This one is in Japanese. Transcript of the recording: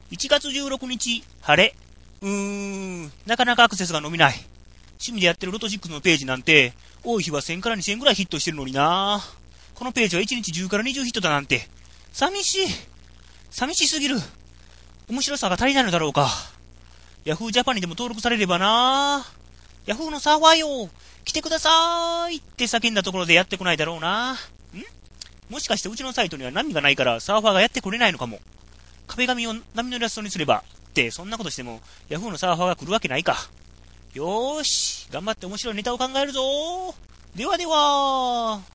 1月16日、晴れ。なかなかアクセスが伸びない。趣味でやってるロト6のページなんて、多い日は1000から2000ぐらいヒットしてるのにな。このページは1日10から20ヒットだなんて。寂しすぎる。面白さが足りないのだろうか。ヤフージャパンにでも登録されればな。ヤフーのサーファーよ、来てくださーいって叫んだところでやってこないだろうな。もしかしてうちのサイトには波がないからサーファーがやってこれないのかも。壁紙を波のイラストにすればって、そんなことしてもヤフーのサーファーが来るわけないか。よーし、頑張って面白いネタを考えるぞー。ではでは。